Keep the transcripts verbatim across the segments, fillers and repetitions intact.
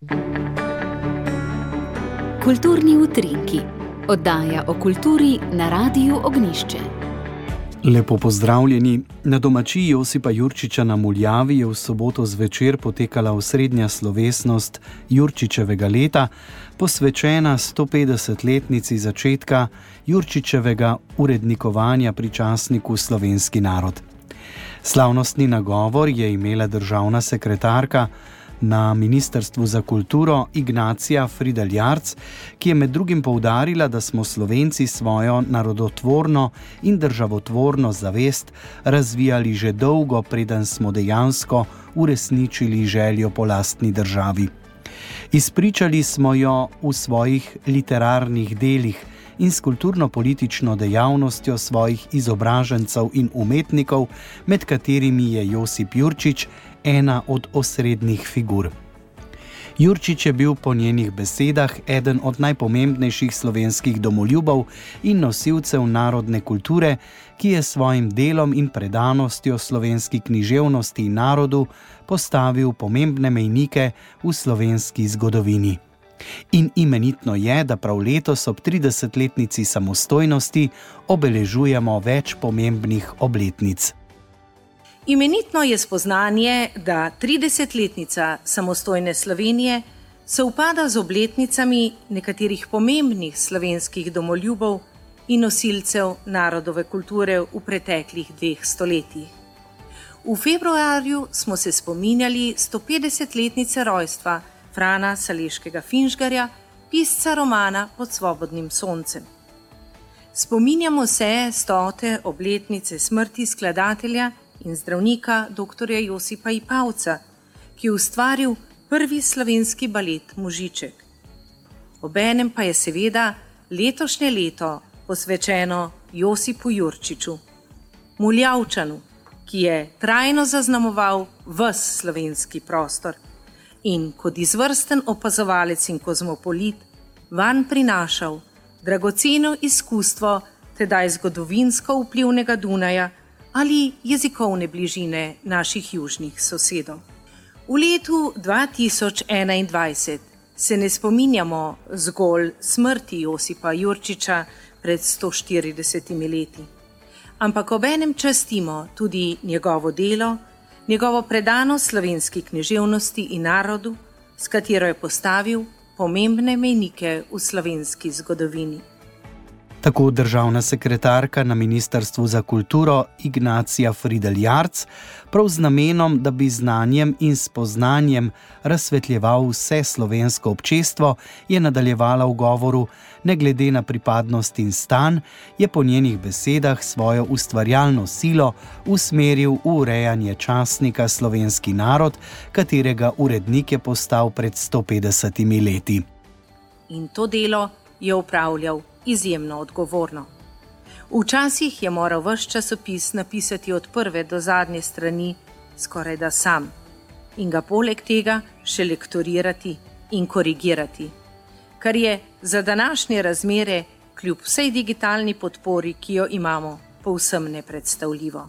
Kulturni utrinki, oddaja o kulturi na Radiu Ognjišče. Lepo pozdravljeni. Na domačiji Josipa Jurčiča na Muljavi je v soboto zvečer potekala osrednja slovesnost Jurčičevega leta, posvečena stopetdesetletnici začetka Jurčičevega urednikovanja pri časniku Slovenski narod. Slavnostni nagovor je imela državna sekretarka na Ministrstvu za kulturo Ignacija Fridl Jarc, ki je med drugim poudarila, da smo Slovenci svojo narodotvorno in državotvorno zavest razvijali že dolgo, preden smo dejansko uresničili željo po lastni državi. Izpričali smo jo v svojih literarnih delih in s kulturno-politično dejavnostjo svojih izobražencev in umetnikov, med katerimi je Josip Jurčič ena od osrednjih figur. Jurčič je bil po njenih besedah eden od najpomembnejših slovenskih domoljubov in nosilcev narodne kulture, ki je s svojim delom in predanostjo slovenski književnosti in narodu postavil pomembne mejnike v slovenski zgodovini. In imenitno je, da prav letos ob tridesetletnici samostojnosti obeležujemo več pomembnih obletnic. Imenitno je spoznanje, da tridesetletnica samostojne Slovenije sovpada z obletnicami nekaterih pomembnih slovenskih domoljubov in nosilcev narodove kulture v preteklih dveh stoletjih. V februarju smo se spominjali stopetdesetletnice rojstva Frana Saleškega Finžgarja, pisca romana Pod svobodnim soncem. Spominjamo se stote obletnice smrti skladatelja in zdravnika doktorja Josipa Ipavca, ki je ustvaril prvi slovenski balet Možiček. Obenem pa je seveda letošnje leto posvečeno Josipu Jurčiču, Muljavčanu, ki je trajno zaznamoval ves slovenski prostor in kot izvrsten opazovalec in kozmopolit vanj prinašal dragoceno izkustvo tedaj zgodovinsko vplivnega Dunaja ali jezikovne bližine naših južnih sosedov. V letu dva tisoč enaindvajset se ne spominjamo zgolj smrti Josipa Jurčiča pred sto štiridesetimi leti, ampak obenem častimo tudi njegovo delo, njegovo predanost slovenski književnosti in narodu, s katero je postavil pomembne mejnike v slovenski zgodovini. Tako državna sekretarka na Ministrstvu za kulturo Ignacija Fridl Jarc, prav z namenom, da bi znanjem in spoznanjem razsvetljeval vse slovensko občestvo, je nadaljevala v govoru: ne glede na pripadnost in stan, je po njenih besedah svojo ustvarjalno silo usmeril v urejanje časnika Slovenski narod, katerega urednik je postal pred stopetdesetimi leti. In to delo je opravljal izjemno odgovorno. Včasih je moral ves časopis napisati od prve do zadnje strani skoraj da sam in ga poleg tega še lektorirati in korigirati, kar je za današnje razmere kljub vsej digitalni podpori, ki jo imamo, povsem nepredstavljivo.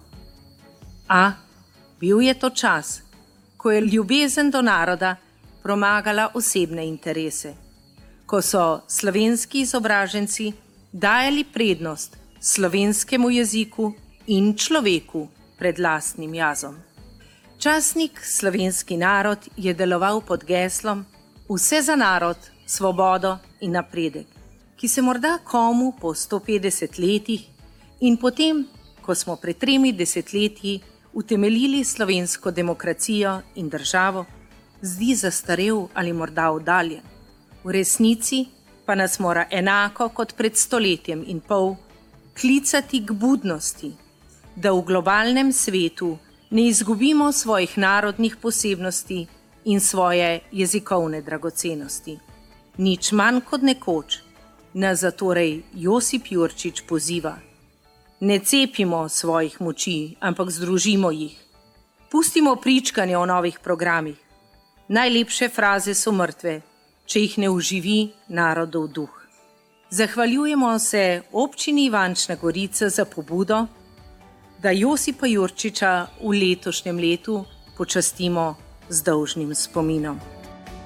A bil je to čas, ko je ljubezen do naroda premagala osebne interese, ko so slovenski izobraženci dajali prednost slovenskemu jeziku in človeku pred lastnim jazom. Časnik Slovenski narod je deloval pod geslom Vse za narod, svobodo in napredek, ki se morda komu po sto petdeset letih in potem, ko smo pred tremi desetletji utemeljili slovensko demokracijo in državo, zdi zastarel ali morda oddaljen. V resnici pa nas mora enako kot pred stoletjem in pol klicati k budnosti, da v globalnem svetu ne izgubimo svojih narodnih posebnosti in svoje jezikovne dragocenosti. Nič manj kot nekoč nas zatorej Josip Jurčič poziva: ne cepimo svojih moči, ampak združimo jih. Pustimo pričkanje o novih programih. Najlepše fraze so mrtve, če jih ne oživi narodov duh. Zahvaljujemo se občini Ivančna Gorica za pobudo, da Josipa Jurčiča v letošnjem letu počastimo z dolžnim spominom.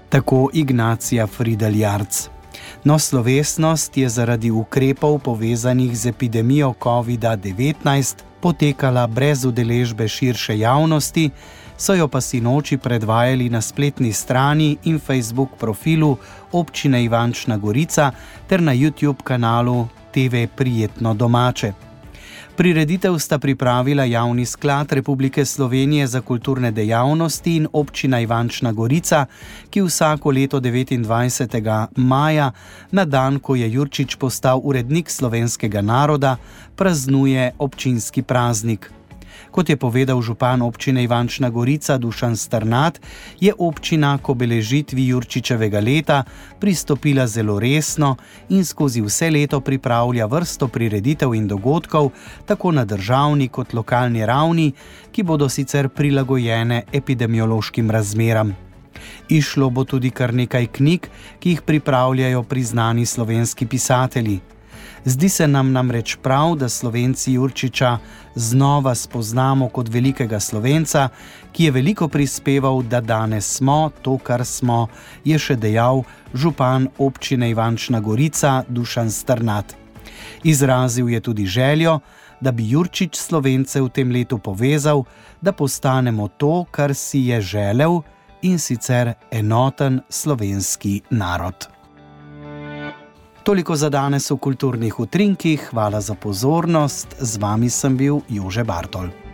Tako Ignacija Frideljarc. No, slovesnost je zaradi ukrepov povezanih z epidemijo covida devetnajst potekala brez udeležbe širše javnosti, so jo pa sinoči predvajali na spletni strani in Facebook profilu občine Ivančna Gorica ter na YouTube kanalu T V Prijetno domače. Prireditev sta pripravila Javni sklad Republike Slovenije za kulturne dejavnosti in občina Ivančna Gorica, ki vsako leto devetindvajsetega maja, na dan, ko je Jurčič postal urednik slovenskega naroda, praznuje občinski praznik. Kot je povedal župan občine Ivančna Gorica Dušan Strnad, je občina k obeležitvi Jurčičevega leta pristopila zelo resno in skozi vse leto pripravlja vrsto prireditev in dogodkov, tako na državni kot lokalni ravni, ki bodo sicer prilagojene epidemiološkim razmeram. Izšlo bo tudi kar nekaj knjig, ki jih pripravljajo priznani slovenski pisatelji. Zdi se nam namreč prav, da Slovenci Jurčiča znova spoznamo kot velikega Slovenca, ki je veliko prispeval, da danes smo to, kar smo, je še dejal župan občine Ivančna Gorica Dušan Strnad. Izrazil je tudi željo, da bi Jurčič Slovence v tem letu povezal, da postanemo to, kar si je želel, in sicer enoten slovenski narod. Toliko za danes v kulturnih utrinkih, hvala za pozornost, z vami sem bil Jože Bartol.